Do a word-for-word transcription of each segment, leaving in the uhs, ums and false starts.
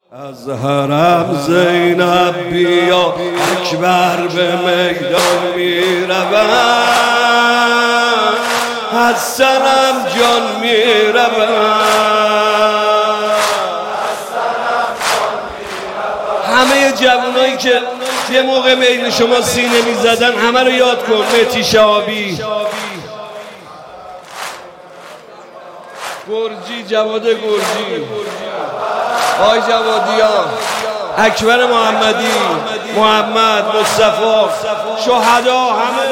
از حرم زینب بیا اکبر به میدان می رود، از صنم جان می رود. همه جوانایی که یه موقع بین شما سینه می زدن همه رو یاد کن. مهدی شهابی، گرجی، جواد گرجی، آی جوادیان، اکبر محمدی، محمد، مصطفی، شهدا، همه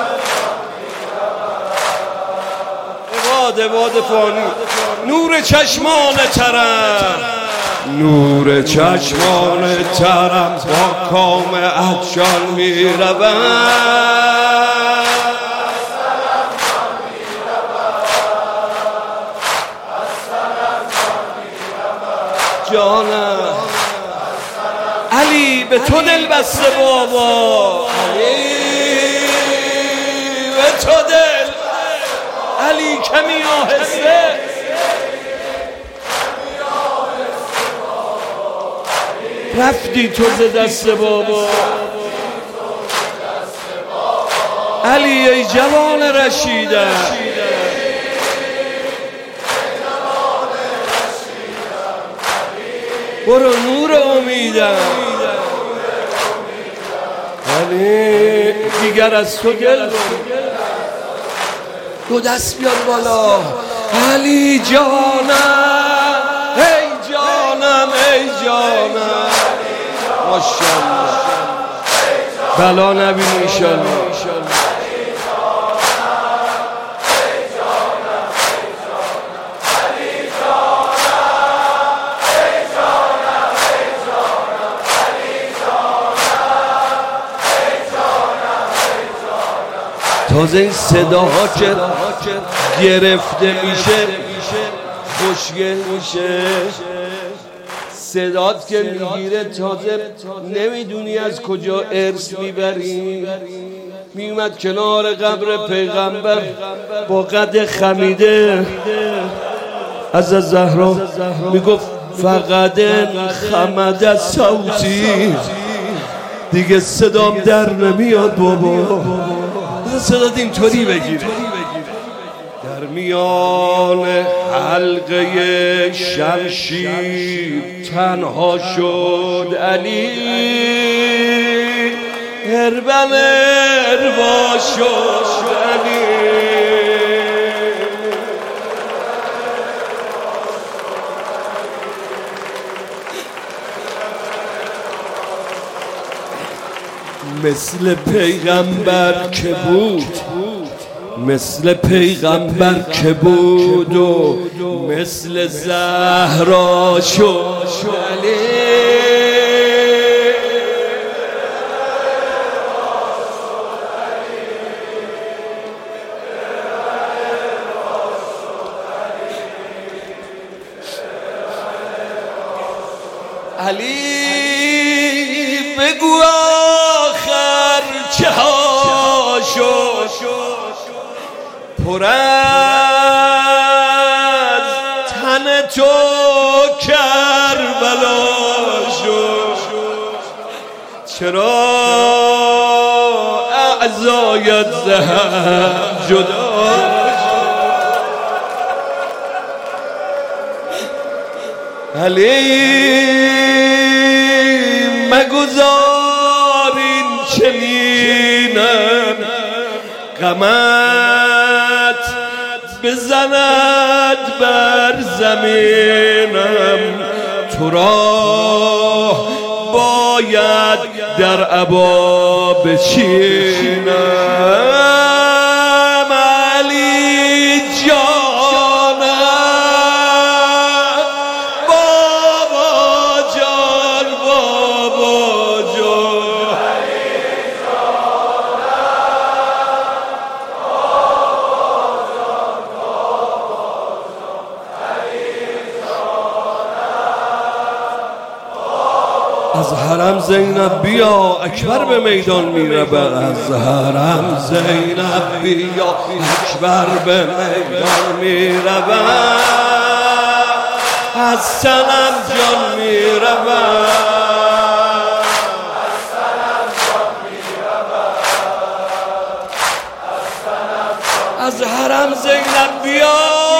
عباد عباد فانی. نور چشمان ترم، نور چشمان ترم با کام عطشان می رود. جانم علی به تو دل بسته بابا، علی به تو دل، علی کمی آهسته، رفتی تو ز دست بابا. علی ای جوان رشیده، برو نور امیدم. علی دیگر از تو گل دو دست بیار بالا. علی جانم، ای جانم، ای جانم، ماشاءالله بلا نبین انشاءالله. تازه این صداها که گرفته میشه خوشگل میشه، صدات که میگیره تازه نمیدونی از کجا ارث میبری. میومد کنار قبر پیغمبر با قد خمیده از زهرا میگفت فقط خمد صوتی، دیگه صدام در نمیاد بابا. صدات اینطوری بگیره. در میان حلقه شمشیر تنها شد علی، هربل اروا شد علی. مثل پیغمبر که بود، مثل پیغمبر که بود و مثل زهرا شد علی. علی بگو آخر چه ها شد، پر از تن تو کربلا شد. چرا اعضایت زهم جدا علی مگذار این چنینم، غمت بزند بر زمینم. تو را باید در عبا بچینم. علی جانم، بابا جان، بابا جان، از حرم زینب بیا اکبر به میدان می رود. از حرم زینب بیا اکبر به میدان می رود. از سنم جان میرود، از حرم زینب بیا،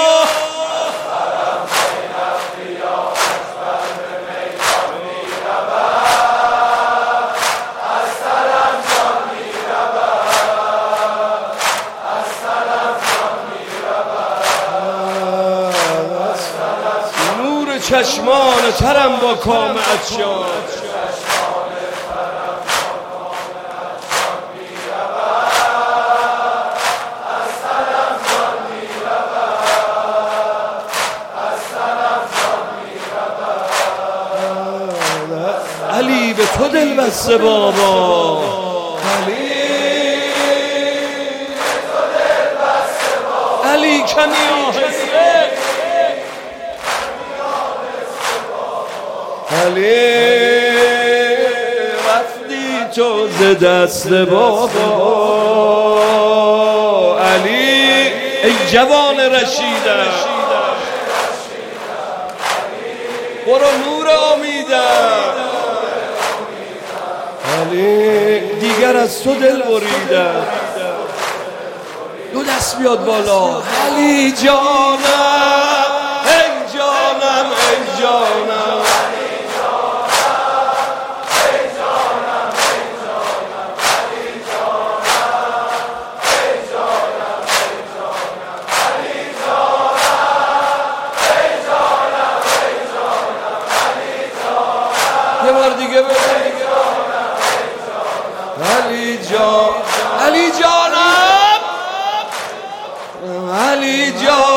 چشمان ترم با کام عطشان، علی به تو دل بسته بابا، علی علی کمی آهسته، علی رفتی تو ز دست بابا، علی ای جوان رشیدم، برو نور امیدم، علی دیگر از تو دل بریدم، دو دست بیاد بالا، علی جانم ای جانم ای جانم، یه بار دیگه بگو علی جان، علی جانم، علی جان.